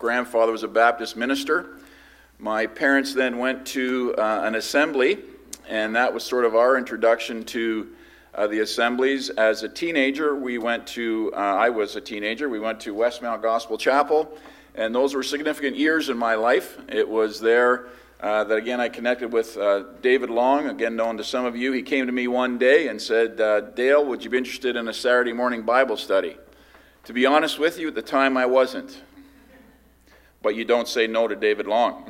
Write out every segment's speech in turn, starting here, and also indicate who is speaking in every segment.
Speaker 1: grandfather was a Baptist minister. My parents then went to an assembly, and that was sort of our introduction to the assemblies. As a teenager, I was a teenager, we went to Westmount Gospel Chapel, and those were significant years in my life. It was there that, again, I connected with David Long, again known to some of you. He came to me one day and said, Dale, would you be interested in a Saturday morning Bible study? To be honest with you, at the time I wasn't. But you don't say no to David Long.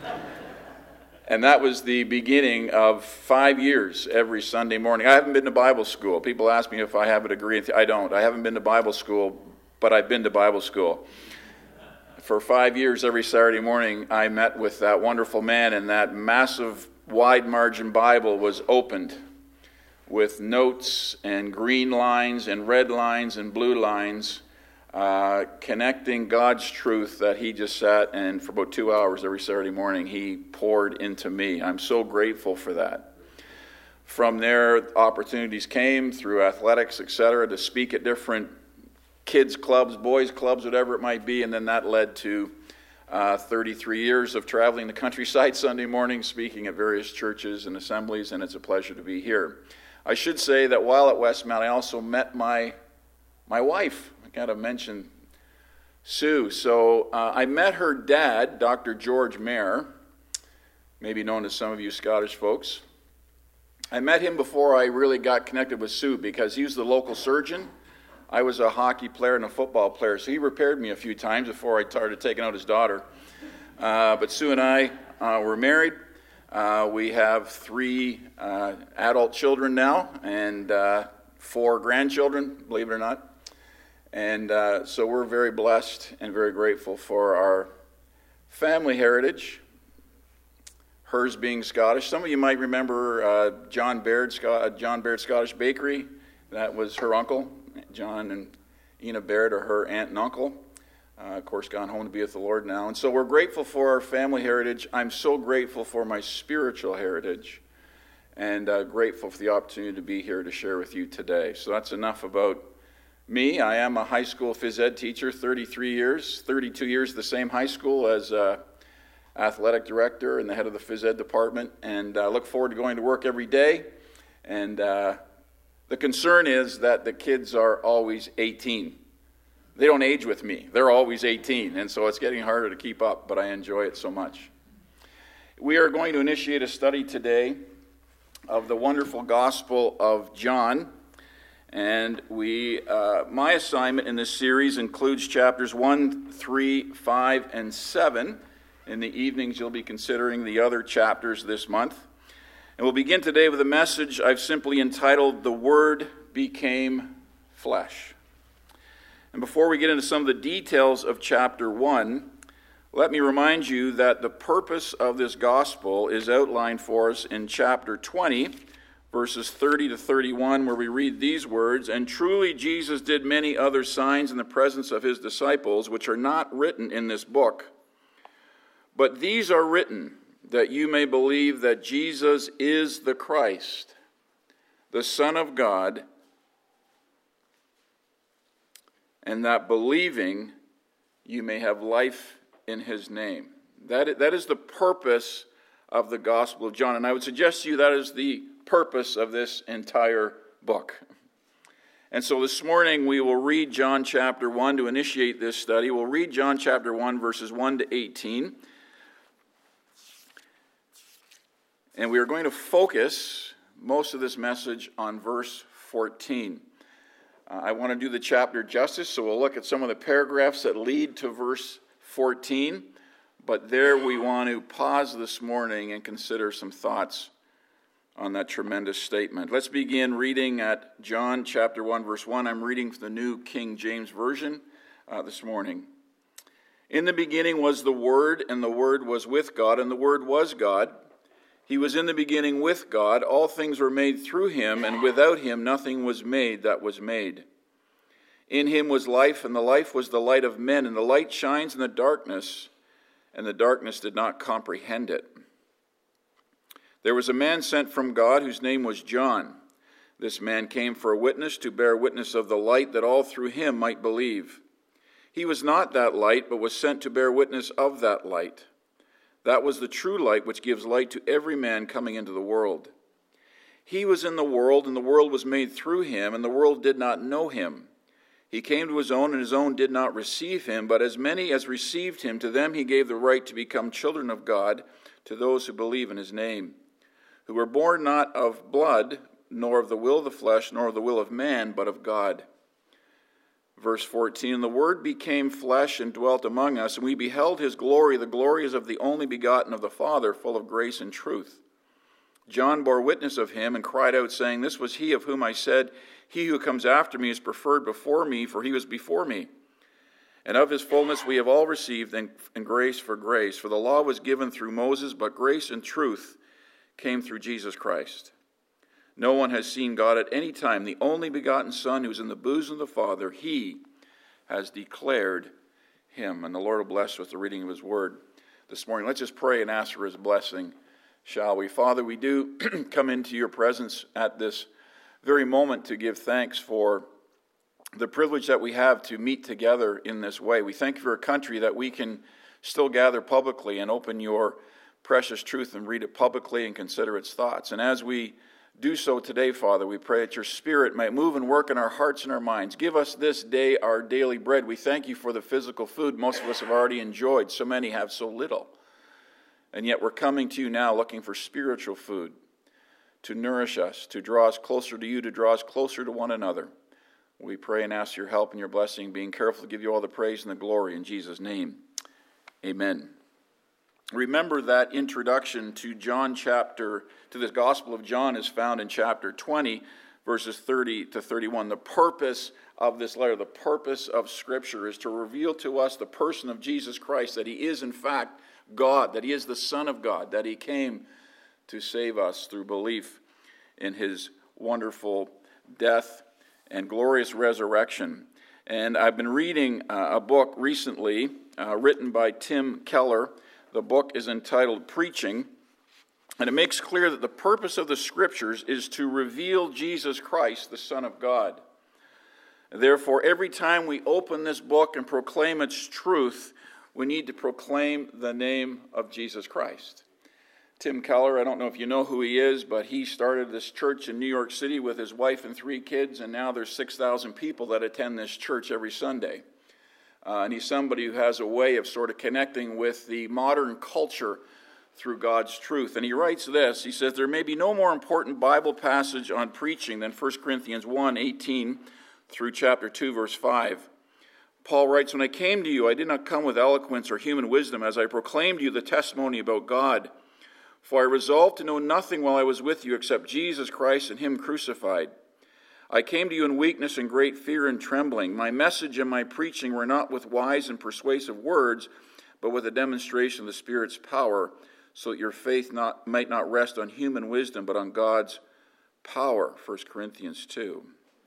Speaker 1: And that was the beginning of 5 years every Sunday morning. I haven't been to Bible school. People ask me if I have a degree. I don't. I haven't been to Bible school, but I've been to Bible school. For 5 years, every Saturday morning, I met with that wonderful man, and that massive, wide-margin Bible was opened with notes and green lines and red lines and blue lines, connecting God's truth that he just sat and for about 2 hours every Saturday morning he poured into me. I'm so grateful for that. From there, opportunities came through athletics, etc., to speak at different kids clubs, boys clubs, whatever it might be, and then that led to 33 years of traveling the countryside Sunday morning, speaking at various churches and assemblies, and it's a pleasure to be here. I should say that while at Westmount, I also met my wife. I got to mention Sue. So I met her dad, Dr. George Mayer, maybe known to some of you Scottish folks. I met him before I really got connected with Sue because he was the local surgeon. I was a hockey player and a football player, so he repaired me a few times before I started taking out his daughter. But Sue and I were married. We have 3 adult children now and 4 grandchildren, believe it or not. And so we're very blessed and very grateful for our family heritage, hers being Scottish. Some of you might remember John Baird Scottish Bakery. That was her uncle. John and Ina Baird are her aunt and uncle. Of course, gone home to be with the Lord now. And so we're grateful for our family heritage. I'm so grateful for my spiritual heritage and grateful for the opportunity to be here to share with you today. So that's enough about me. I am a high school phys ed teacher, 32 years at the same high school as athletic director and the head of the phys ed department, and I look forward to going to work every day. And the concern is that the kids are always 18. They don't age with me. They're always 18, and so it's getting harder to keep up, but I enjoy it so much. We are going to initiate a study today of the wonderful Gospel of John, and my assignment in this series includes chapters 1, 3, 5, and 7. In the evenings, you'll be considering the other chapters this month. And we'll begin today with a message I've simply entitled, The Word Became Flesh. And before we get into some of the details of chapter 1, let me remind you that the purpose of this gospel is outlined for us in chapter 20, verses 30 to 31, where we read these words, And truly Jesus did many other signs in the presence of his disciples, which are not written in this book. But these are written, that you may believe that Jesus is the Christ, the Son of God, and that believing you may have life in his name. That is the purpose of the Gospel of John, and I would suggest to you that is the purpose of this entire book. And so this morning we will read John chapter 1 to initiate this study. We'll read John chapter 1, verses 1 to 18. And we are going to focus most of this message on verse 14. I want to do the chapter justice, so we'll look at some of the paragraphs that lead to verse 14. But there we want to pause this morning and consider some thoughts on that tremendous statement. Let's begin reading at John chapter 1, verse 1. I'm reading from the New King James Version this morning. In the beginning was the Word, and the Word was with God, and the Word was God. He was in the beginning with God. All things were made through him, and without him nothing was made that was made. In him was life, and the life was the light of men, and the light shines in the darkness, and the darkness did not comprehend it. There was a man sent from God whose name was John. This man came for a witness, to bear witness of the light, that all through him might believe. He was not that light, but was sent to bear witness of that light. That was the true light which gives light to every man coming into the world. He was in the world, and the world was made through him, and the world did not know him. He came to his own, and his own did not receive him. But as many as received him, to them he gave the right to become children of God, to those who believe in his name, who were born not of blood, nor of the will of the flesh, nor of the will of man, but of God. Verse 14, the Word became flesh and dwelt among us, and we beheld his glory. The glory is of the only begotten of the Father, full of grace and truth. John bore witness of him and cried out, saying, This was he of whom I said, He who comes after me is preferred before me, for he was before me. And of his fullness we have all received, and grace for grace. For the law was given through Moses, but grace and truth came through Jesus Christ. No one has seen God at any time. The only begotten Son, who is in the bosom of the Father, he has declared him. And the Lord will bless with the reading of his word this morning. Let's just pray and ask for his blessing, shall we? Father, we do come into your presence at this very moment to give thanks for the privilege that we have to meet together in this way. We thank you for a country that we can still gather publicly and open your precious truth and read it publicly and consider its thoughts. And as we do so today, Father, we pray that your Spirit might move and work in our hearts and our minds. Give us this day our daily bread. We thank you for the physical food most of us have already enjoyed. So many have so little. And yet we're coming to you now looking for spiritual food to nourish us, to draw us closer to you, to draw us closer to one another. We pray and ask your help and your blessing, being careful to give you all the praise and the glory in Jesus' name. Amen. Remember that introduction to the Gospel of John is found in chapter 20, verses 30 to 31. The purpose of this letter, the purpose of Scripture, is to reveal to us the person of Jesus Christ, that he is in fact God, that he is the Son of God, that he came to save us through belief in his wonderful death and glorious resurrection. And I've been reading a book recently written by Tim Keller. The book is entitled Preaching, and it makes clear that the purpose of the Scriptures is to reveal Jesus Christ, the Son of God. Therefore, every time we open this book and proclaim its truth, we need to proclaim the name of Jesus Christ. Tim Keller, I don't know if you know who he is, but he started this church in New York City with his wife and 3 kids, and now there's 6,000 people that attend this church every Sunday. And he's somebody who has a way of sort of connecting with the modern culture through God's truth. And he writes this, he says, there may be no more important Bible passage on preaching than 1 Corinthians 1:18 through chapter 2, verse 5. Paul writes, when I came to you, I did not come with eloquence or human wisdom, as I proclaimed to you the testimony about God. For I resolved to know nothing while I was with you except Jesus Christ and him crucified. I came to you in weakness and great fear and trembling. My message and my preaching were not with wise and persuasive words, but with a demonstration of the Spirit's power, so that your faith might not rest on human wisdom, but on God's power. 1 Corinthians 2.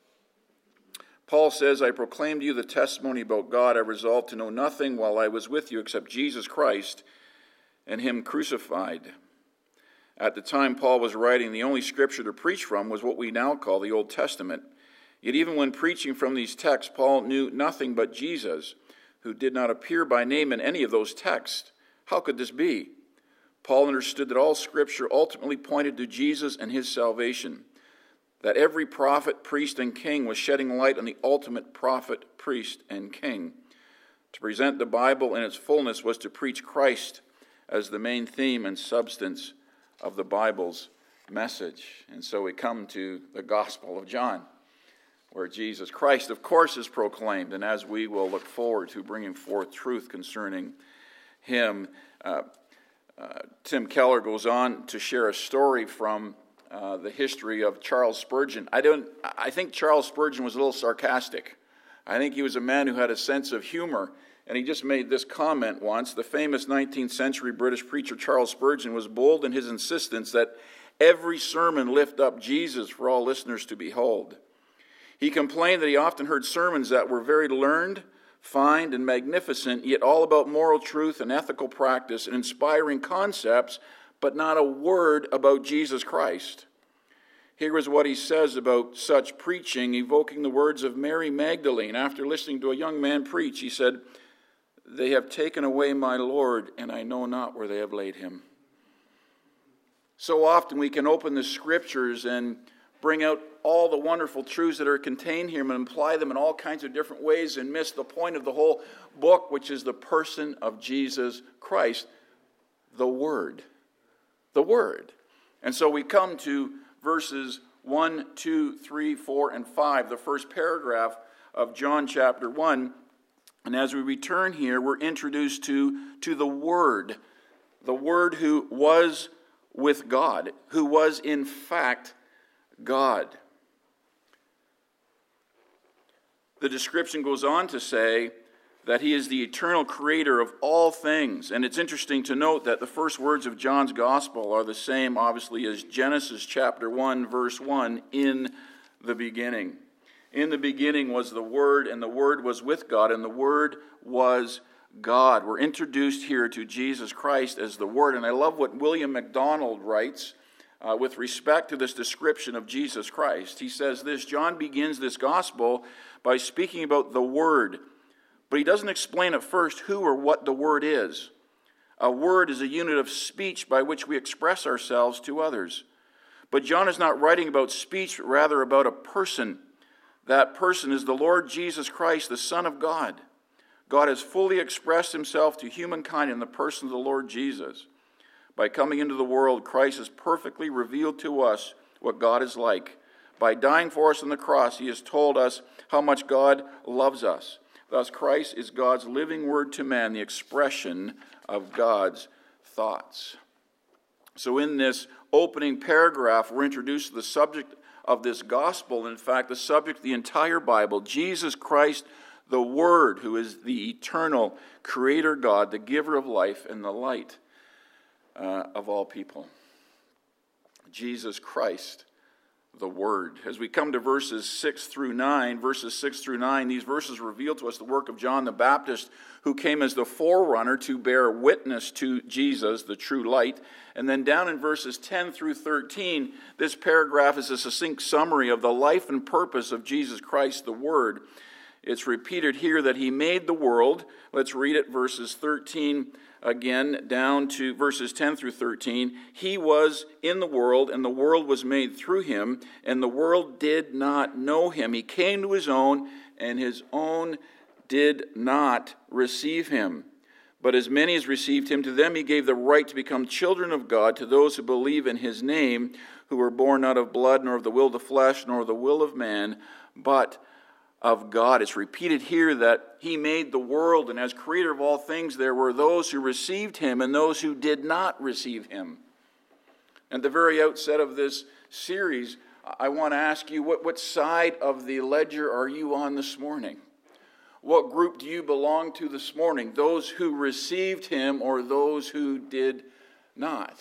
Speaker 1: Paul says, I proclaimed to you the testimony about God. I resolved to know nothing while I was with you except Jesus Christ and him crucified. At the time Paul was writing, the only scripture to preach from was what we now call the Old Testament. Yet even when preaching from these texts, Paul knew nothing but Jesus, who did not appear by name in any of those texts. How could this be? Paul understood that all scripture ultimately pointed to Jesus and his salvation, that every prophet, priest, and king was shedding light on the ultimate prophet, priest, and king. To present the Bible in its fullness was to preach Christ as the main theme and substance of the Bible's message. And so we come to the Gospel of John, where Jesus Christ, of course, is proclaimed, and as we will look forward to bringing forth truth concerning him, Tim Keller goes on to share a story from the history of Charles Spurgeon. I think Charles Spurgeon was a little sarcastic. I think he was a man who had a sense of humor. And he just made this comment once. The famous 19th century British preacher Charles Spurgeon was bold in his insistence that every sermon lift up Jesus for all listeners to behold. He complained that he often heard sermons that were very learned, fine, and magnificent, yet all about moral truth and ethical practice and inspiring concepts, but not a word about Jesus Christ. Here is what he says about such preaching, evoking the words of Mary Magdalene. After listening to a young man preach, he said, "They have taken away my Lord, and I know not where they have laid him." So often we can open the Scriptures and bring out all the wonderful truths that are contained here and apply them in all kinds of different ways and miss the point of the whole book, which is the person of Jesus Christ, the Word. The Word. And so we come to verses 1, 2, 3, 4, and 5, the first paragraph of John chapter 1. And as we return here, we're introduced to the Word who was with God, who was in fact God. The description goes on to say that he is the eternal creator of all things. And it's interesting to note that the first words of John's gospel are the same, obviously, as Genesis chapter 1, verse 1, in the beginning. In the beginning was the Word, and the Word was with God, and the Word was God. We're introduced here to Jesus Christ as the Word. And I love what William MacDonald writes with respect to this description of Jesus Christ. He says this: John begins this gospel by speaking about the Word, but he doesn't explain at first who or what the Word is. A word is a unit of speech by which we express ourselves to others. But John is not writing about speech, but rather about a person. That person is the Lord Jesus Christ, the Son of God. God has fully expressed himself to humankind in the person of the Lord Jesus. By coming into the world, Christ has perfectly revealed to us what God is like. By dying for us on the cross, he has told us how much God loves us. Thus, Christ is God's living word to man, the expression of God's thoughts. So in this opening paragraph, we're introduced to the subject of this gospel. In fact, the subject of the entire Bible, Jesus Christ, the Word, who is the eternal Creator God, the giver of life and the light of all people. Jesus Christ, the Word. As we come to verses 6 through 9, these verses reveal to us the work of John the Baptist, who came as the forerunner to bear witness to Jesus, the true light. And then down in verses 10 through 13, this paragraph is a succinct summary of the life and purpose of Jesus Christ, the Word. It's repeated here that he made the world. Let's read it, verses 13 again, down to verses 10 through 13. He was in the world, and the world was made through him, and the world did not know him. He came to his own, and his own did not receive him. But as many as received him, to them he gave the right to become children of God, to those who believe in his name, who were born not of blood, nor of the will of the flesh, nor of the will of man, but of God. It's repeated here that he made the world, and as creator of all things, there were those who received him and those who did not receive him. At the very outset of this series, I want to ask you, what side of the ledger are you on this morning? What group do you belong to this morning? Those who received him or those who did not?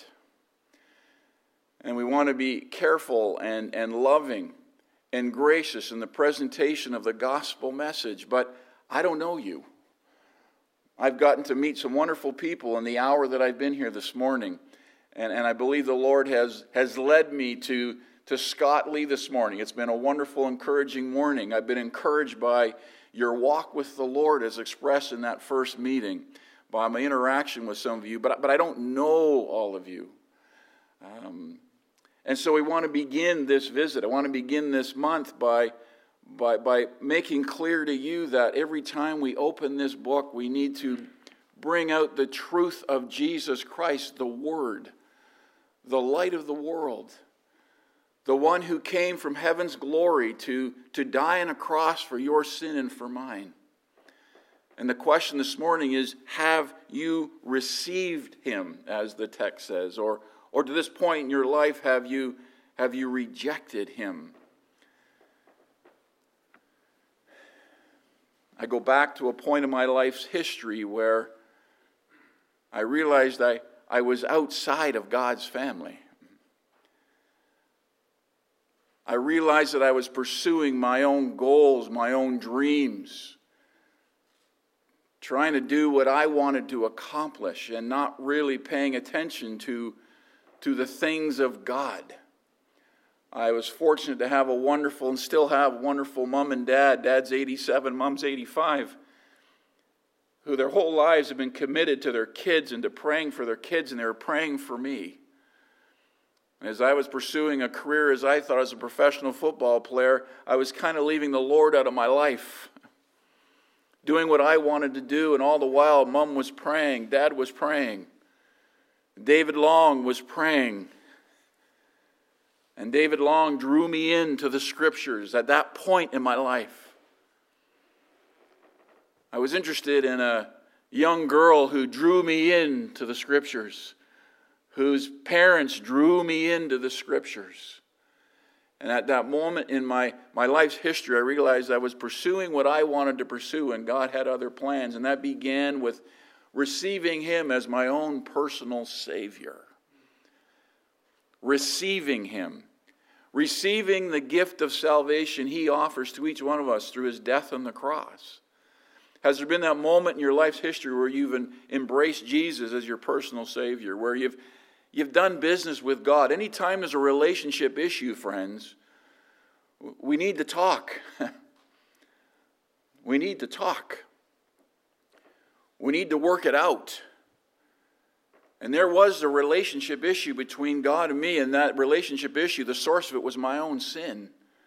Speaker 1: And we want to be careful and loving and gracious in the presentation of the gospel message. But I don't know you. I've gotten to meet some wonderful people in the hour that I've been here this morning. And I believe the Lord has led me to Scott Lee this morning. It's been a wonderful, encouraging morning. I've been encouraged by your walk with the Lord as expressed in that first meeting, by my interaction with some of you. But I don't know all of you. And so we want to begin this visit. I want to begin this month by making clear to you that every time we open this book, we need to bring out the truth of Jesus Christ, the Word, the light of the world, the one who came from heaven's glory to die on a cross for your sin and for mine. And the question this morning is, have you received him, as the text says, or to this point in your life, have you rejected him? I go back to a point in my life's history where I realized I was outside of God's family. I realized that I was pursuing my own goals, my own dreams, trying to do what I wanted to accomplish and not really paying attention to the things of God. I was fortunate to have a wonderful, and still have wonderful mom and dad. Dad's 87, mom's 85, who their whole lives have been committed to their kids and to praying for their kids, and they were praying for me. As I was pursuing a career as I thought as a professional football player, I was kind of leaving the Lord out of my life, doing what I wanted to do, and all the while, Mom was praying, Dad was praying, David Long was praying. And David Long drew me into the Scriptures at that point in my life. I was interested in a young girl who drew me into the Scriptures, whose parents drew me into the Scriptures. And at that moment in my life's history, I realized I was pursuing what I wanted to pursue, and God had other plans. And that began with receiving Him as my own personal Savior. Receiving Him. Receiving the gift of salvation He offers to each one of us through His death on the cross. Has there been that moment in your life's history where you've embraced Jesus as your personal Savior, where you've done business with God? Anytime there's a relationship issue, friends, we need to talk. We need to talk. We need to work it out. And there was a relationship issue between God and me, and that relationship issue, the source of it was my own sin.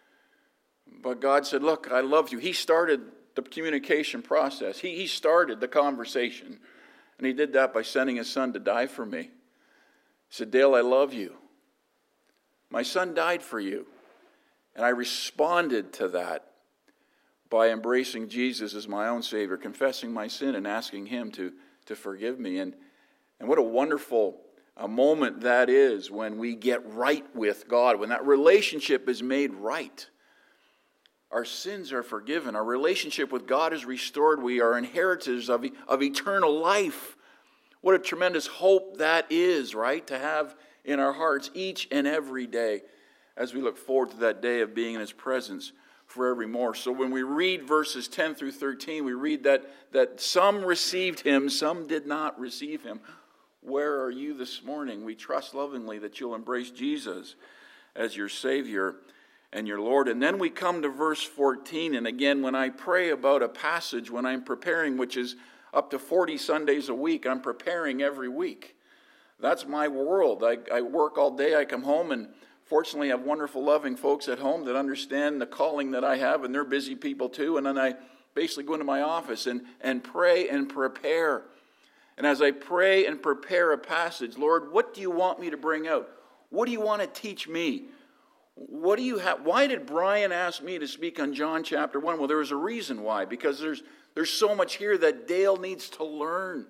Speaker 1: But God said, look, I love you. He started the communication process. He started the conversation. And He did that by sending His Son to die for me. He said, Dale, I love you. My Son died for you. And I responded to that by embracing Jesus as my own Savior, confessing my sin and asking Him to forgive me. And what a wonderful moment that is when we get right with God, when that relationship is made right. Our sins are forgiven. Our relationship with God is restored. We are inheritors of eternal life. What a tremendous hope that is, right, to have in our hearts each and every day as we look forward to that day of being in His presence forevermore. So when we read verses 10 through 13, we read that some received Him, some did not receive Him. Where are you this morning? We trust lovingly that you'll embrace Jesus as your Savior and your Lord. And then we come to verse 14. And again, when I pray about a passage, when I'm preparing, which is up to 40 Sundays a week, I'm preparing every week. That's my world. I work all day. I come home, and fortunately I have wonderful, loving folks at home that understand the calling that I have, and they're busy people too. And then I basically go into my office and pray and prepare. And as I pray and prepare a passage, Lord, what do you want me to bring out? What do you want to teach me? What do you have? Why did Brian ask me to speak on John chapter 1? Well, there was a reason why. Because there's so much here that Dale needs to learn.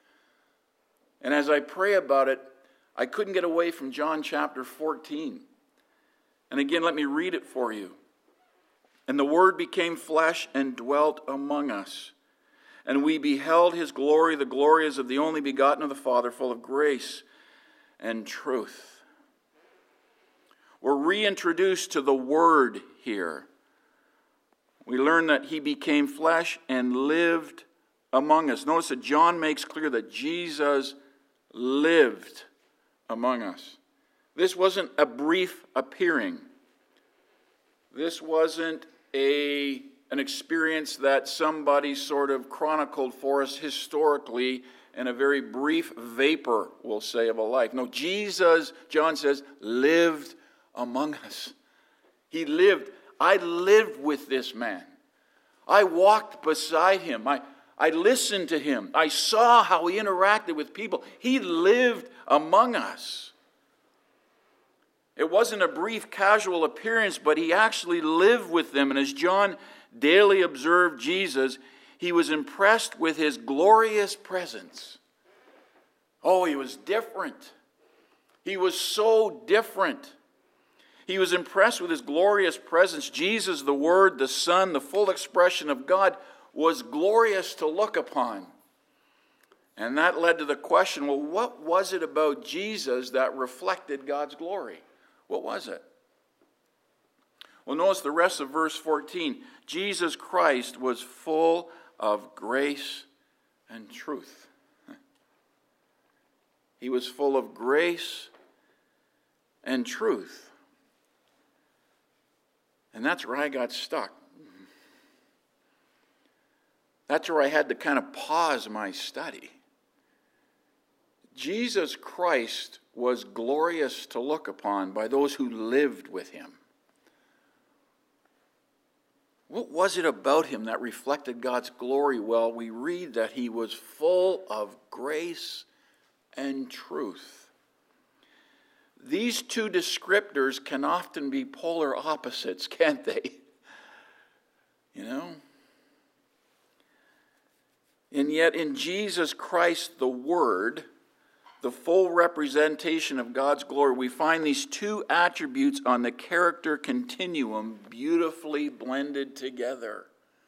Speaker 1: And as I pray about it, I couldn't get away from John chapter 14. And again, let me read it for you. And the Word became flesh and dwelt among us. And we beheld His glory, the glory as of the only begotten of the Father, full of grace and truth. We're reintroduced to the Word here. We learn that He became flesh and lived among us. Notice that John makes clear that Jesus lived among us. This wasn't a brief appearing. This wasn't an experience that somebody sort of chronicled for us historically in a very brief vapor, we'll say, of a life. No, Jesus, John says, lived among us. He lived. I lived with this man. I walked beside Him. I listened to Him. I saw how He interacted with people. He lived among us. It wasn't a brief casual appearance, but He actually lived with them. And as John daily observed Jesus, he was impressed with His glorious presence. Oh, He was different. He was so different. He was impressed with His glorious presence. Jesus, the Word, the Son, the full expression of God, was glorious to look upon. And that led to the question, well, what was it about Jesus that reflected God's glory? What was it? Well, notice the rest of verse 14. Jesus Christ was full of grace and truth. He was full of grace and truth. And that's where I got stuck. That's where I had to kind of pause my study. Jesus Christ was glorious to look upon by those who lived with him. What was it about him that reflected God's glory? Well, we read that he was full of grace and truth. These two descriptors can often be polar opposites, can't they? You know? And yet in Jesus Christ, the Word, the full representation of God's glory, we find these two attributes on the character continuum beautifully blended together.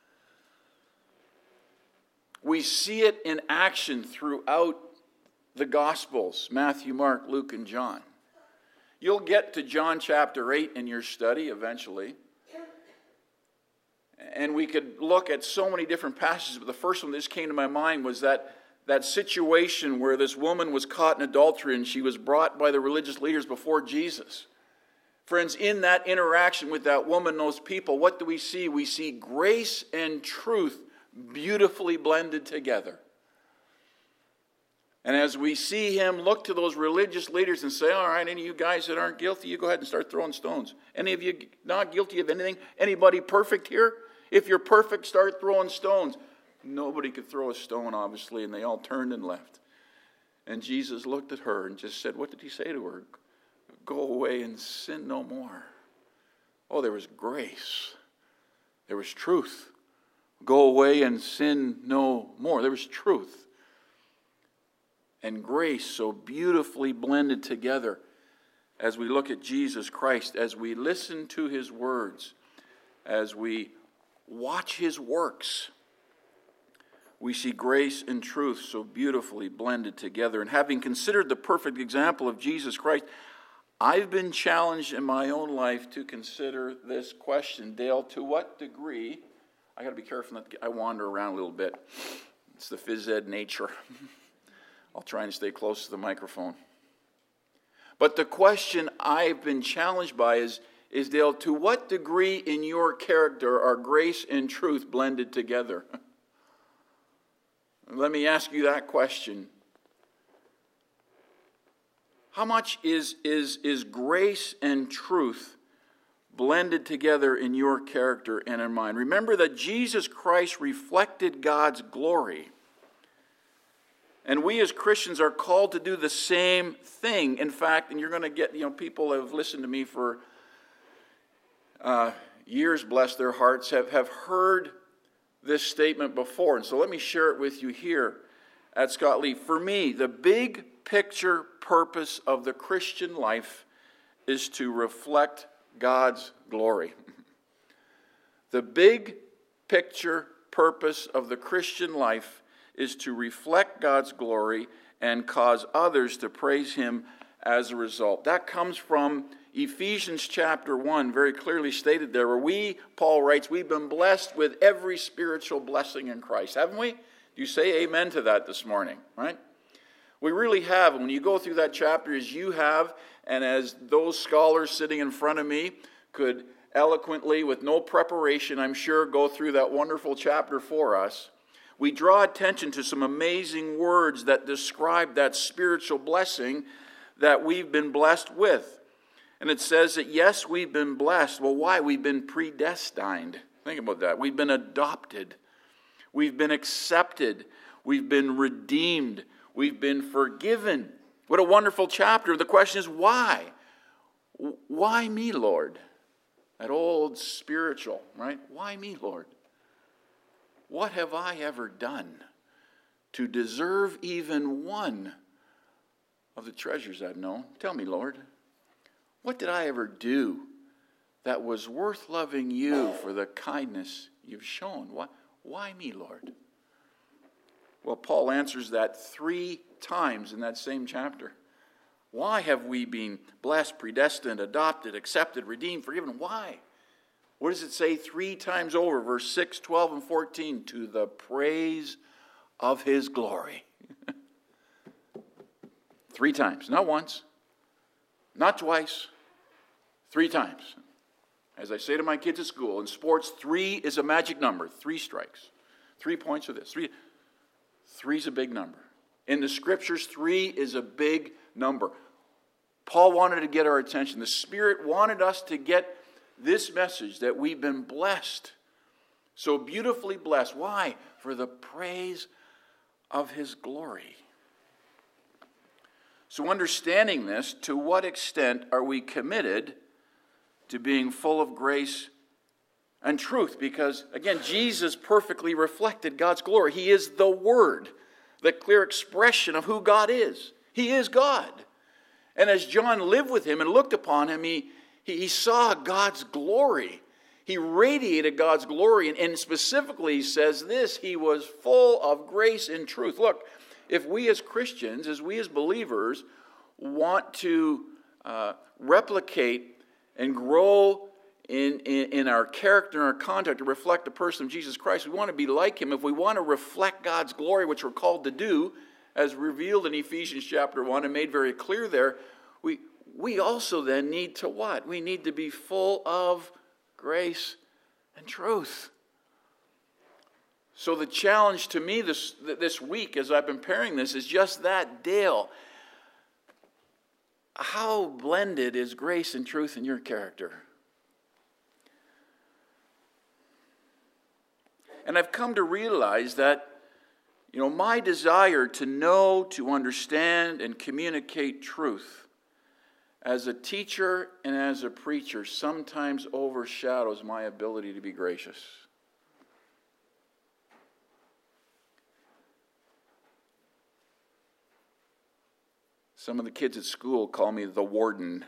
Speaker 1: We see it in action throughout the Gospels, Matthew, Mark, Luke, and John. You'll get to John chapter 8 in your study eventually. And we could look at so many different passages, but the first one that just came to my mind was that situation where this woman was caught in adultery and she was brought by the religious leaders before Jesus. Friends, in that interaction with that woman, those people, what do we see? We see grace and truth beautifully blended together. And as we see him look to those religious leaders and say, all right, any of you guys that aren't guilty, you go ahead and start throwing stones. Any of you not guilty of anything? Anybody perfect here? If you're perfect, start throwing stones. Nobody could throw a stone, obviously, and they all turned and left. And Jesus looked at her and just said, what did he say to her? Go away and sin no more. Oh, there was grace. There was truth. Go away and sin no more. There was truth. And grace so beautifully blended together as we look at Jesus Christ, as we listen to his words, as we watch his works. We see grace and truth so beautifully blended together. And having considered the perfect example of Jesus Christ, I've been challenged in my own life to consider this question. Dale, to what degree, I got to be careful not to I wander around a little bit. It's the phys ed nature. I'll try and stay close to the microphone. But the question I've been challenged by is Dale, to what degree in your character are grace and truth blended together? Let me ask you that question. How much is grace and truth blended together in your character and in mine? Remember that Jesus Christ reflected God's glory. And we as Christians are called to do the same thing. In fact, and you're going to get, people have listened to me for years, bless their hearts, have heard this statement before. And so let me share it with you here at Scott Lee. For me, the big picture purpose of the Christian life is to reflect God's glory. The big picture purpose of the Christian life is to reflect God's glory and cause others to praise him as a result. That comes from Ephesians chapter 1, very clearly stated there, where Paul writes, we've been blessed with every spiritual blessing in Christ, haven't we? Do you say amen to that this morning, right? We really have. When you go through that chapter, as you have, and as those scholars sitting in front of me could eloquently, with no preparation, I'm sure, go through that wonderful chapter for us, we draw attention to some amazing words that describe that spiritual blessing that we've been blessed with. And it says that, yes, we've been blessed. Well, why? We've been predestined. Think about that. We've been adopted. We've been accepted. We've been redeemed. We've been forgiven. What a wonderful chapter. The question is, why? Why me, Lord? That old spiritual, right? Why me, Lord? What have I ever done to deserve even one of the treasures I've known? Tell me, Lord. What did I ever do that was worth loving you for the kindness you've shown? Why me, Lord? Well, Paul answers that 3 times in that same chapter. Why have we been blessed, predestined, adopted, accepted, redeemed, forgiven? Why? What does it say 3 times over? Verse 6, 12, and 14. To the praise of his glory. 3 times. Not once. Not twice. 3 times. As I say to my kids at school, in sports, 3 is a magic number. 3 strikes. 3 points for this. 3 is a big number. In the Scriptures, 3 is a big number. Paul wanted to get our attention. The Spirit wanted us to get this message that we've been blessed. So beautifully blessed. Why? For the praise of His glory. So understanding this, to what extent are we committed to being full of grace and truth? Because, again, Jesus perfectly reflected God's glory. He is the Word, the clear expression of who God is. He is God. And as John lived with Him and looked upon Him, he saw God's glory. He radiated God's glory. And specifically, he says this, He was full of grace and truth. Look, if we as Christians, as we as believers, want to replicate and grow in our character and our conduct to reflect the person of Jesus Christ, we want to be like Him. If we want to reflect God's glory, which we're called to do, as revealed in Ephesians chapter 1 and made very clear there, we also then need to what? We need to be full of grace and truth. So the challenge to me this week as I've been preparing this is just that, Dale. How blended is grace and truth in your character? And I've come to realize that, my desire to know, to understand, and communicate truth as a teacher and as a preacher sometimes overshadows my ability to be gracious. Some of the kids at school call me the warden.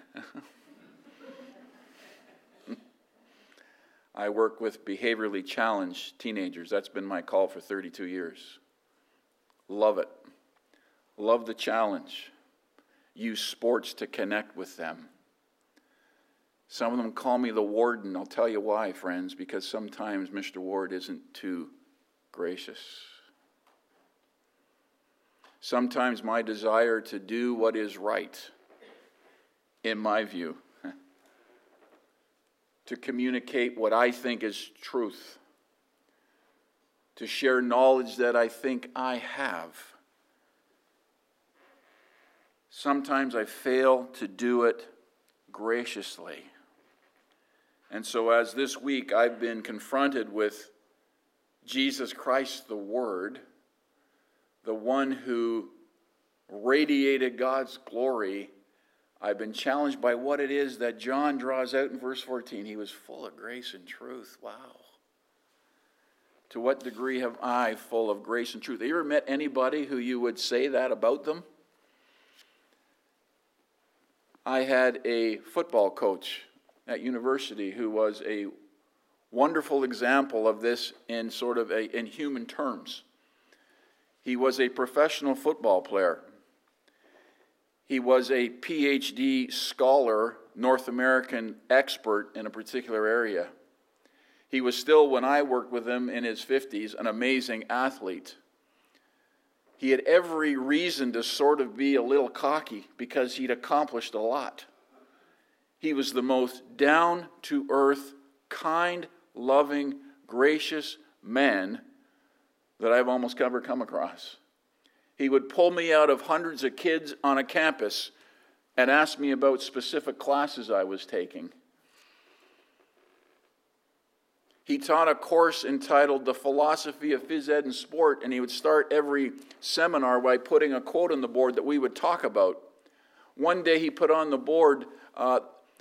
Speaker 1: I work with behaviorally challenged teenagers. That's been my call for 32 years. Love it. Love the challenge. Use sports to connect with them. Some of them call me the warden. I'll tell you why, friends, because sometimes Mr. Ward isn't too gracious. Sometimes my desire to do what is right, in my view, to communicate what I think is truth, to share knowledge that I think I have. Sometimes I fail to do it graciously. And so as this week I've been confronted with Jesus Christ, the Word, the one who radiated God's glory, I've been challenged by what it is that John draws out in verse 14. He was full of grace and truth. Wow. To what degree have I full of grace and truth? Have you ever met anybody who you would say that about them? I had a football coach at university who was a wonderful example of this in in human terms. He was a professional football player. He was a PhD scholar, North American expert in a particular area. He was still, when I worked with him in his 50s, an amazing athlete. He had every reason to be a little cocky because he'd accomplished a lot. He was the most down-to-earth, kind, loving, gracious man that I've almost ever come across. He would pull me out of hundreds of kids on a campus and ask me about specific classes I was taking. He taught a course entitled The Philosophy of Phys Ed and Sport, and he would start every seminar by putting a quote on the board that we would talk about. One day he put on the board a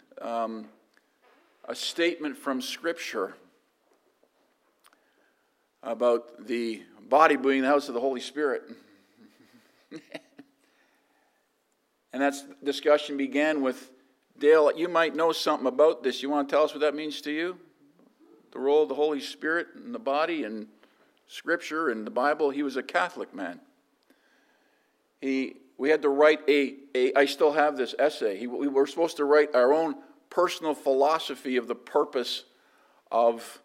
Speaker 1: statement from Scripture about the body being the house of the Holy Spirit. And that discussion began with, Dale, you might know something about this. You want to tell us what that means to you? The role of the Holy Spirit in the body and Scripture and the Bible. He was a Catholic man. We had to write I still have this essay. We were supposed to write our own personal philosophy of the purpose of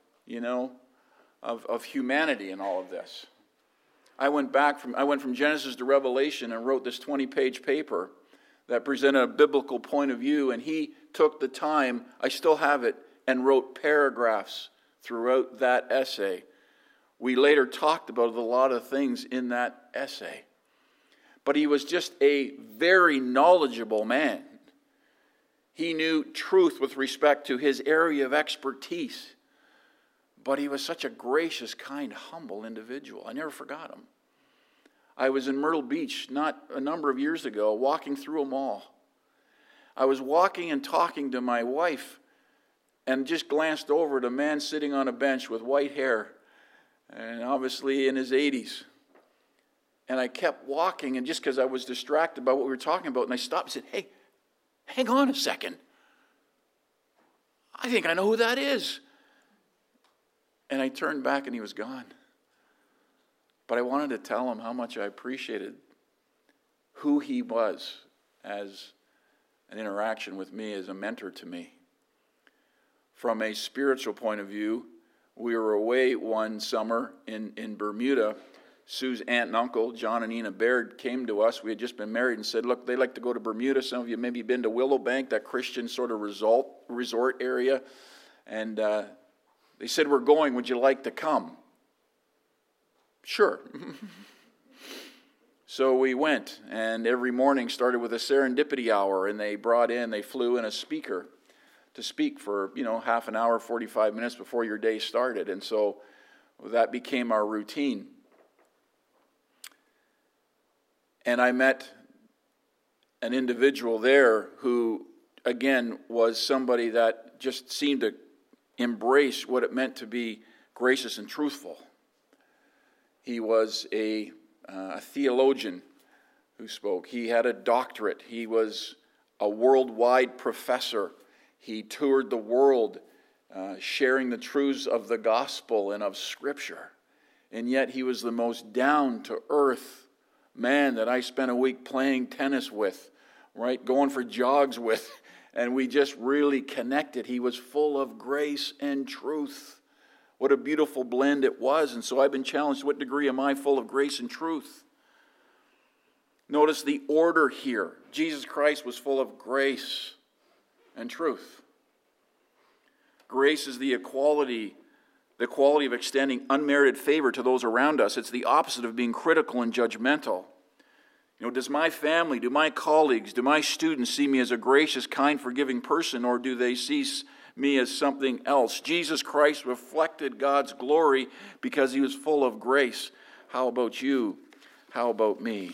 Speaker 1: humanity and all of this. I went from Genesis to Revelation and wrote this 20-page paper that presented a biblical point of view, and he took the time, I still have it, and wrote paragraphs throughout that essay. We later talked about a lot of things in that essay. But he was just a very knowledgeable man. He knew truth with respect to his area of expertise. But he was such a gracious, kind, humble individual. I never forgot him. I was in Myrtle Beach not a number of years ago, walking through a mall. I was walking and talking to my wife and just glanced over at a man sitting on a bench with white hair and obviously in his 80s. And I kept walking, and just because I was distracted by what we were talking about, and I stopped and said, "Hey, hang on a second. I think I know who that is." And I turned back and he was gone. But I wanted to tell him how much I appreciated who he was as an interaction with me, as a mentor to me. From a spiritual point of view, we were away one summer in Bermuda. Sue's aunt and uncle, John and Ina Baird, came to us. We had just been married and said, "Look, they'd like to go to Bermuda. Some of you maybe been to Willowbank, that Christian sort of resort area." And they said, "We're going. Would you like to come?" Sure. So we went, and every morning started with a serendipity hour, and they flew in a speaker to speak for, half an hour, 45 minutes before your day started. And so that became our routine. And I met an individual there who, again, was somebody that just seemed to embrace what it meant to be gracious and truthful. He was a theologian who spoke. He had a doctorate. He was a worldwide professor. He toured the world sharing the truths of the gospel and of Scripture. And yet he was the most down-to-earth man that I spent a week playing tennis with, right? Going for jogs with. And we just really connected. He was full of grace and truth. What a beautiful blend it was. And so I've been challenged, what degree am I full of grace and truth? Notice the order here. Jesus Christ was full of grace and truth. Grace is the quality of extending unmerited favor to those around us. It's the opposite of being critical and judgmental. Does my family, do my colleagues, do my students see me as a gracious, kind, forgiving person, or do they see me as something else? Jesus Christ reflected God's glory because he was full of grace. How about you? How about me?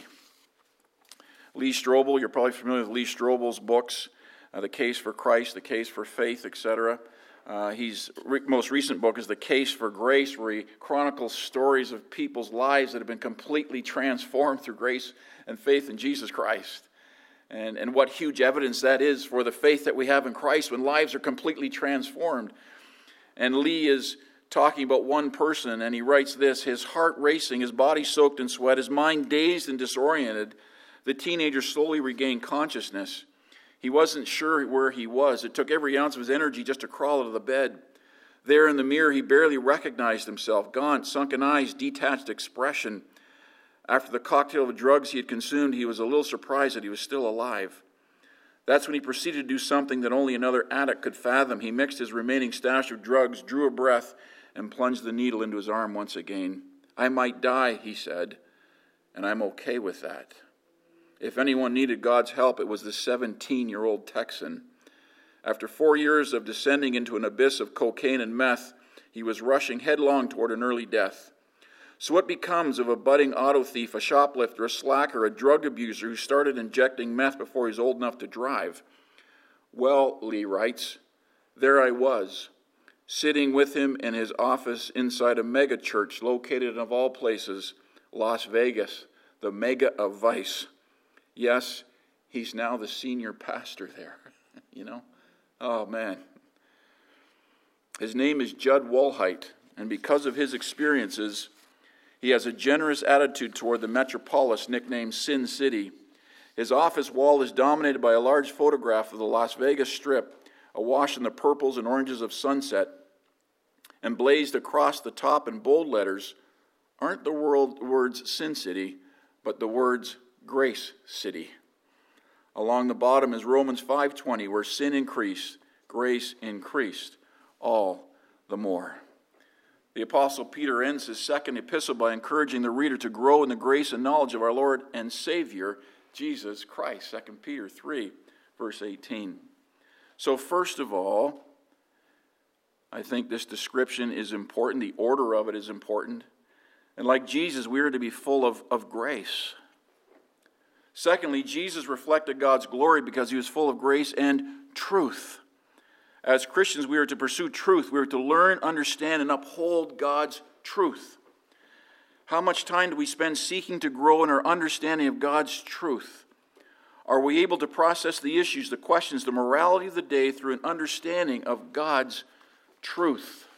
Speaker 1: Lee Strobel, you're probably familiar with Lee Strobel's books, The Case for Christ, The Case for Faith, etc. His most recent book is The Case for Grace, where he chronicles stories of people's lives that have been completely transformed through grace and faith in Jesus Christ. And what huge evidence that is for the faith that we have in Christ when lives are completely transformed. And Lee is talking about one person, and he writes this: his heart racing, his body soaked in sweat, his mind dazed and disoriented. The teenager slowly regained consciousness. He wasn't sure where he was. It took every ounce of his energy just to crawl out of the bed. There in the mirror, he barely recognized himself. Gaunt, sunken eyes, detached expression. After the cocktail of drugs he had consumed, he was a little surprised that he was still alive. That's when he proceeded to do something that only another addict could fathom. He mixed his remaining stash of drugs, drew a breath, and plunged the needle into his arm once again. "I might die," he said, "and I'm okay with that." If anyone needed God's help, it was the 17-year-old Texan. After 4 years of descending into an abyss of cocaine and meth, he was rushing headlong toward an early death. So what becomes of a budding auto thief, a shoplifter, a slacker, a drug abuser who started injecting meth before he was old enough to drive? Well, Lee writes, there I was, sitting with him in his office inside a mega church located, of all places, Las Vegas, the mega of vice. Yes, he's now the senior pastor there, Oh, man. His name is Judd Wolheit, and because of his experiences, he has a generous attitude toward the metropolis nicknamed Sin City. His office wall is dominated by a large photograph of the Las Vegas Strip, awash in the purples and oranges of sunset, and blazed across the top in bold letters aren't the words Sin City, but the words Grace City. Along the bottom is Romans 5:20, where sin increased, grace increased. all the more. The Apostle Peter ends his second epistle by encouraging the reader to grow in the grace and knowledge of our Lord and Savior, Jesus Christ. 2 Peter 3, verse 18. So first of all, I think this description is important. The order of it is important. And like Jesus, we are to be full of grace. Secondly, Jesus reflected God's glory because he was full of grace and truth. As Christians, we are to pursue truth. We are to learn, understand, and uphold God's truth. How much time do we spend seeking to grow in our understanding of God's truth? Are we able to process the issues, the questions, the morality of the day through an understanding of God's truth?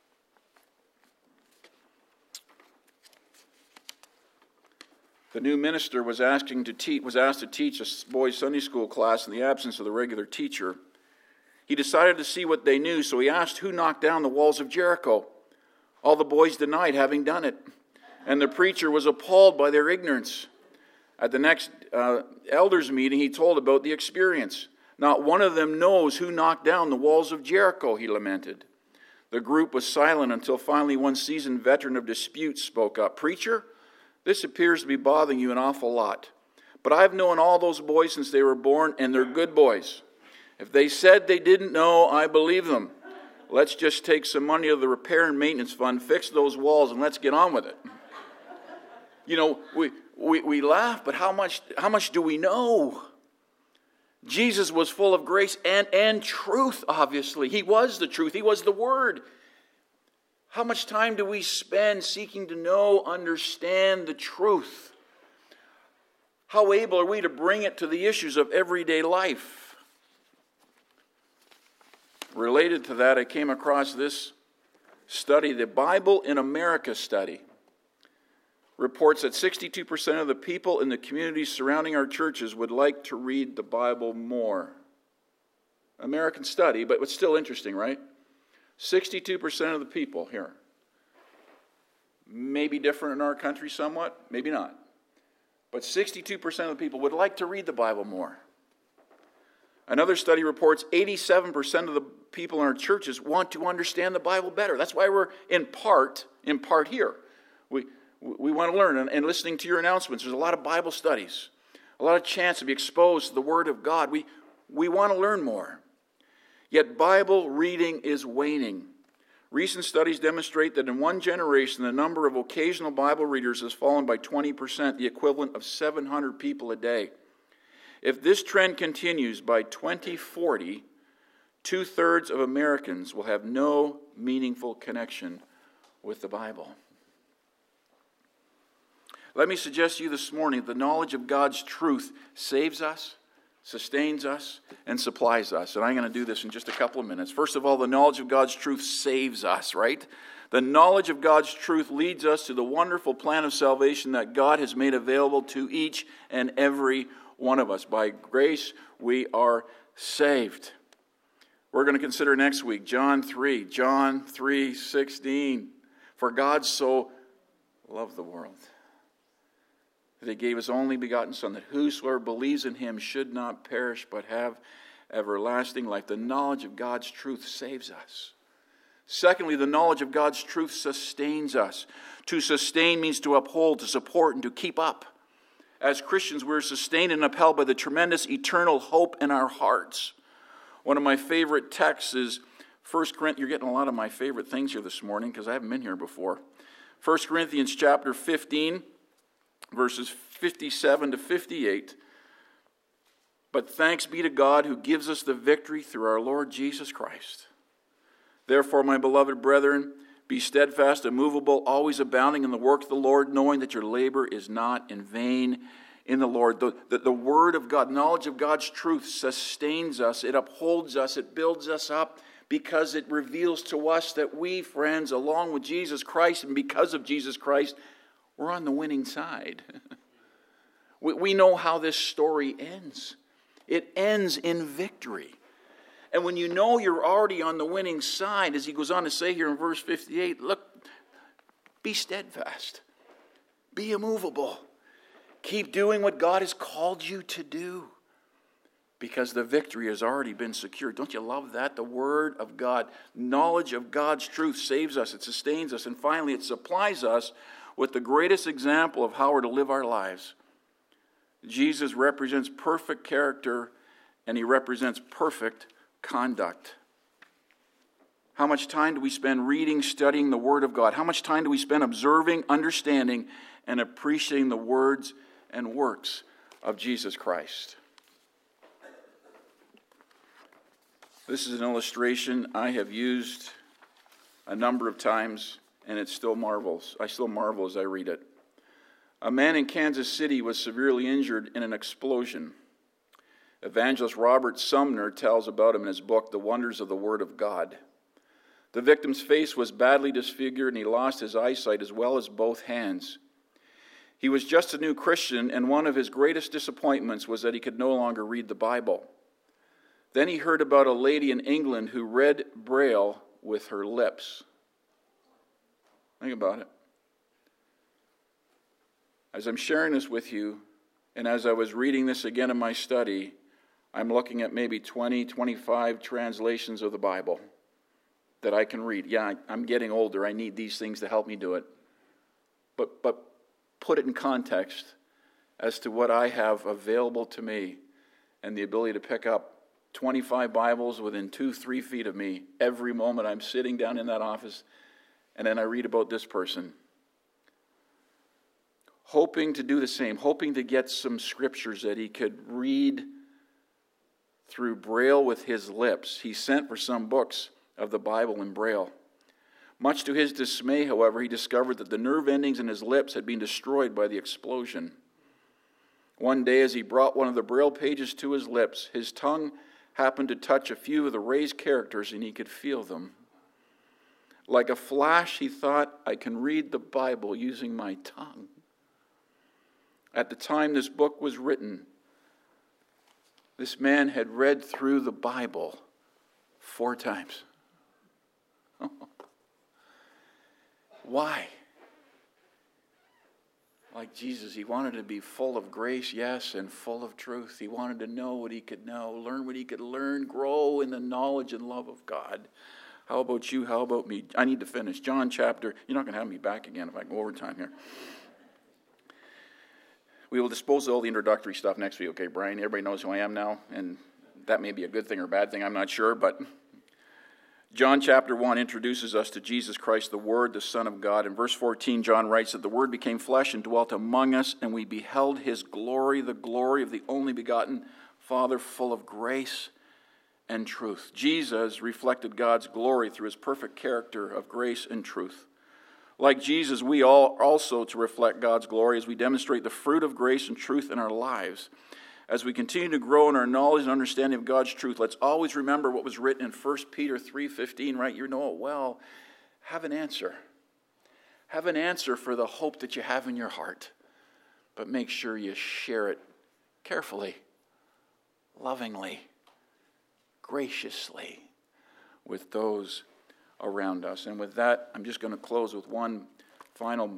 Speaker 1: The new minister was asked to teach a boys' Sunday school class in the absence of the regular teacher. He decided to see what they knew, so he asked who knocked down the walls of Jericho. All the boys denied having done it, and the preacher was appalled by their ignorance. At the next elders' meeting, he told about the experience. Not one of them knows who knocked down the walls of Jericho, he lamented. The group was silent until finally one seasoned veteran of disputes spoke up. Preacher, this appears to be bothering you an awful lot, but I've known all those boys since they were born, and they're good boys. If they said they didn't know, I believe them. Let's just take some money out of the repair and maintenance fund, fix those walls, and let's get on with it. You know, we laugh, but how much do we know? Jesus was full of grace and truth, obviously. He was the truth. He was the Word. How much time do we spend seeking to know, understand the truth? How able are we to bring it to the issues of everyday life? Related to that, I came across this study, the Bible in America study. Reports that 62% of the people in the communities surrounding our churches would like to read the Bible more. American study, but it's still interesting, right? 62% of the people here. Maybe different in our country somewhat, maybe not. But 62% of the people would like to read the Bible more. Another study reports 87% of the people in our churches want to understand the Bible better. That's why we're in part here. We want to learn, and listening to your announcements, there's a lot of Bible studies, a lot of chance to be exposed to the Word of God. We want to learn more. Yet Bible reading is waning. Recent studies demonstrate that in one generation, the number of occasional Bible readers has fallen by 20%, the equivalent of 700 people a day. If this trend continues, by 2040, 2/3 of Americans will have no meaningful connection with the Bible. Let me suggest to you this morning that the knowledge of God's truth saves us, sustains us, and supplies us. And I'm going to do this in just a couple of minutes. First of all, the knowledge of God's truth saves us, right? The knowledge of God's truth leads us to the wonderful plan of salvation that God has made available to each and every one of us. By grace, we are saved. We're going to consider next week John 3:16. For God so loved the world that he gave his only begotten Son, that whosoever believes in him should not perish but have everlasting life. The knowledge of God's truth saves us. Secondly, the knowledge of God's truth sustains us. To sustain means to uphold, to support, and to keep up. As Christians, we're sustained and upheld by the tremendous eternal hope in our hearts. One of my favorite texts is 1 Corinthians. You're getting a lot of my favorite things here this morning because I haven't been here before. 1 Corinthians chapter 15, verses 57 to 58. But thanks be to God who gives us the victory through our Lord Jesus Christ. Therefore, my beloved brethren, be steadfast, immovable, always abounding in the work of the Lord, knowing that your labor is not in vain in the Lord. The Word of God, knowledge of God's truth sustains us. It upholds us. It builds us up because it reveals to us that we, friends, along with Jesus Christ and because of Jesus Christ, we're on the winning side. We know how this story ends. It ends in victory. And when you know you're already on the winning side, as he goes on to say here in verse 58, look, be steadfast. Be immovable. Keep doing what God has called you to do. because the victory has already been secured. Don't you love that? The Word of God, knowledge of God's truth saves us, it sustains us, and finally it supplies us with the greatest example of how we're to live our lives. Jesus represents perfect character, and he represents perfect conduct. How much time do we spend reading, studying the Word of God? How much time do we spend observing, understanding, and appreciating the words and works of Jesus Christ? This is an illustration I have used a number of times, and it still marvels. I still marvel as I read it. A man in Kansas City was severely injured in an explosion. Evangelist Robert Sumner tells about him in his book, The Wonders of the Word of God. The victim's face was badly disfigured, and he lost his eyesight as well as both hands. He was just a new Christian, and one of his greatest disappointments was that he could no longer read the Bible. Then he heard about a lady in England who read Braille with her lips. Think about it. As I'm sharing this with you, and as I was reading this again in my study, I'm looking at maybe 20, 25 translations of the Bible that I can read. Yeah, I'm getting older. I need these things to help me do it. But put it in context as to what I have available to me and the ability to pick up 25 Bibles within 2-3 feet of me every moment I'm sitting down in that office, and then I read about this person. Hoping to do the same, hoping to get some scriptures that he could read through Braille with his lips. He sent for some books of the Bible in Braille. Much to his dismay, however, he discovered that the nerve endings in his lips had been destroyed by the explosion. One day, as he brought one of the Braille pages to his lips, his tongue happened to touch a few of the raised characters, and he could feel them. Like a flash, he thought, I can read the Bible using my tongue. At the time this book was written, this man had read through the Bible 4 times. Why? Like Jesus, he wanted to be full of grace, yes, and full of truth. He wanted to know what he could know, learn what he could learn, grow in the knowledge and love of God. How about you? How about me? I need to finish. John chapter, you're not going to have me back again if I go over time here. We will dispose of all the introductory stuff next week, okay, Brian? Everybody knows who I am now, and that may be a good thing or a bad thing, I'm not sure, but John chapter 1 introduces us to Jesus Christ, the Word, the Son of God. In verse 14, John writes that the Word became flesh and dwelt among us, and we beheld his glory, the glory of the only begotten Father, full of grace and truth. Jesus reflected God's glory through his perfect character of grace and truth. Like Jesus, we all also to reflect God's glory as we demonstrate the fruit of grace and truth in our lives. As we continue to grow in our knowledge and understanding of God's truth, let's always remember what was written in 1 Peter 3:15, right? You know it well. Have an answer. Have an answer for the hope that you have in your heart. But make sure you share it carefully, lovingly, graciously with those around us. And with that, I'm just going to close with one final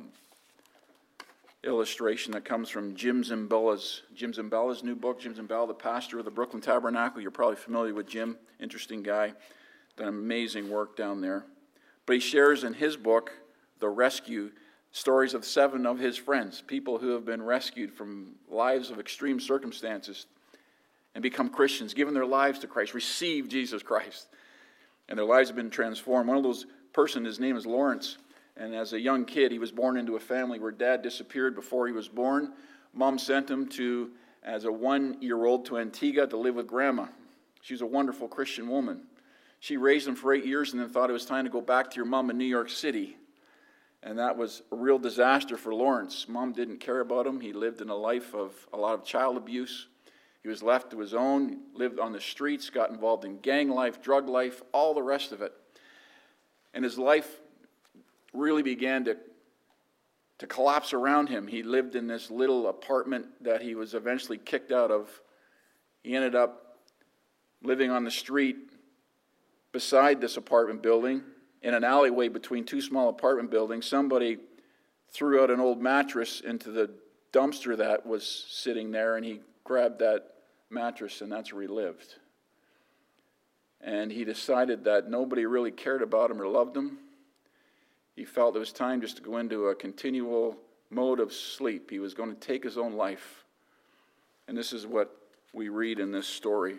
Speaker 1: illustration that comes from Jim Zimbella's new book. Jim Zimbella, the pastor of the Brooklyn Tabernacle. You're probably familiar with Jim. Interesting guy. Done amazing work down there. But he shares in his book, The Rescue, stories of 7 of his friends, people who have been rescued from lives of extreme circumstances and become Christians, given their lives to Christ, received Jesus Christ. And their lives have been transformed. One of those person, his name is Lawrence. And as a young kid, he was born into a family where dad disappeared before he was born. Mom sent him as a 1-year-old to Antigua to live with grandma. She was a wonderful Christian woman. She raised him for 8 years and then thought it was time to go back to your mom in New York City. And that was a real disaster for Lawrence. Mom didn't care about him. He lived in a life of a lot of child abuse. He was left to his own, lived on the streets, got involved in gang life, drug life, all the rest of it. And his life really began to collapse around him. He lived in this little apartment that he was eventually kicked out of. He ended up living on the street beside this apartment building in an alleyway between 2 small apartment buildings. Somebody threw out an old mattress into the dumpster that was sitting there, and he grabbed that mattress, and that's where he lived. And he decided that nobody really cared about him or loved him. He felt it was time just to go into a continual mode of sleep. He was going to take his own life. And this is what we read in this story.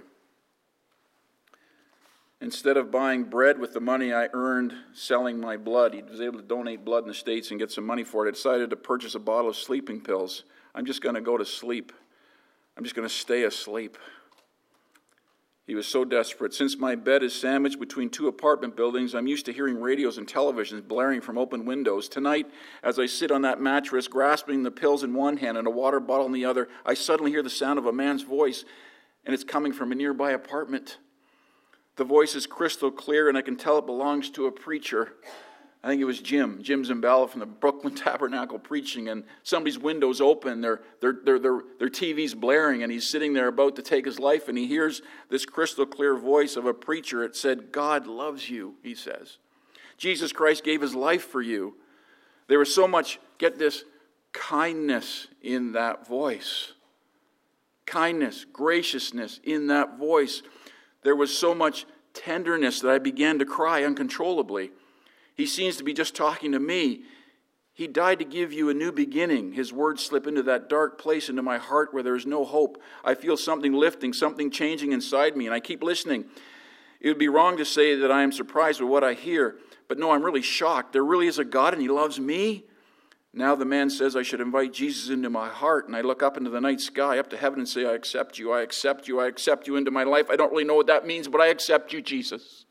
Speaker 1: Instead of buying bread with the money I earned selling my blood, he was able to donate blood in the States and get some money for it. I decided to purchase a bottle of sleeping pills. I'm just going to go to sleep. I'm just going to stay asleep. He was so desperate. Since my bed is sandwiched between two apartment buildings, I'm used to hearing radios and televisions blaring from open windows. Tonight, as I sit on that mattress, grasping the pills in one hand and a water bottle in the other, I suddenly hear the sound of a man's voice, and it's coming from a nearby apartment. The voice is crystal clear, and I can tell it belongs to a preacher. I think it was Jim Zimbala from the Brooklyn Tabernacle preaching, and somebody's window's open, their TV's blaring, and he's sitting there about to take his life, and he hears this crystal clear voice of a preacher. It said, "God loves you," he says. Jesus Christ gave his life for you. There was so much, get this, kindness in that voice. Kindness, graciousness in that voice. There was so much tenderness that I began to cry uncontrollably. He seems to be just talking to me. He died to give you a new beginning. His words slip into that dark place into my heart where there is no hope. I feel something lifting, something changing inside me, and I keep listening. It would be wrong to say that I am surprised with what I hear, but no, I'm really shocked. There really is a God, and he loves me. Now the man says I should invite Jesus into my heart, and I look up into the night sky, up to heaven, and say, I accept you, I accept you, I accept you into my life. I don't really know what that means, but I accept you, Jesus.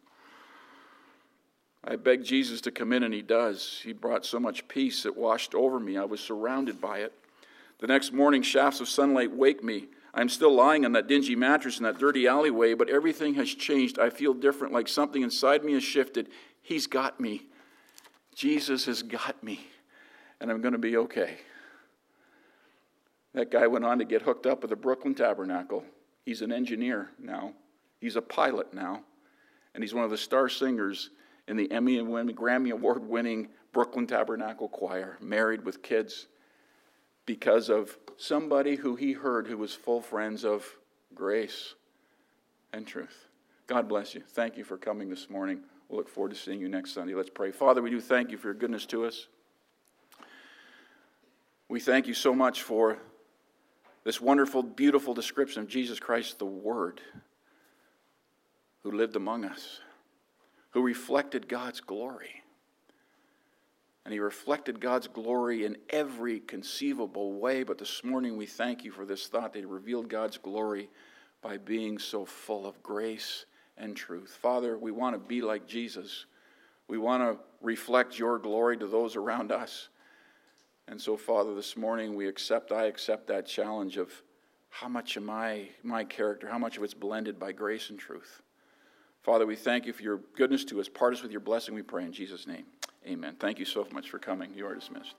Speaker 1: I beg Jesus to come in, and he does. He brought so much peace, it washed over me. I was surrounded by it. The next morning, shafts of sunlight wake me. I'm still lying on that dingy mattress in that dirty alleyway, but everything has changed. I feel different, like something inside me has shifted. He's got me. Jesus has got me, and I'm going to be okay. That guy went on to get hooked up with the Brooklyn Tabernacle. He's an engineer now. He's a pilot now, and he's one of the star singers in the Emmy and Grammy Award-winning Brooklyn Tabernacle Choir, married with kids, because of somebody who he heard who was full friends of grace and truth. God bless you. Thank you for coming this morning. We'll look forward to seeing you next Sunday. Let's pray. Father, we do thank you for your goodness to us. We thank you so much for this wonderful, beautiful description of Jesus Christ, the Word, who lived among us, who reflected God's glory. And he reflected God's glory in every conceivable way. But this morning we thank you for this thought that he revealed God's glory by being so full of grace and truth. Father, we want to be like Jesus. We want to reflect your glory to those around us. And so, Father, this morning I accept that challenge of how much of my character, how much of it's blended by grace and truth. Father, we thank you for your goodness to us. Part us with your blessing, we pray in Jesus' name. Amen. Thank you so much for coming. You are dismissed.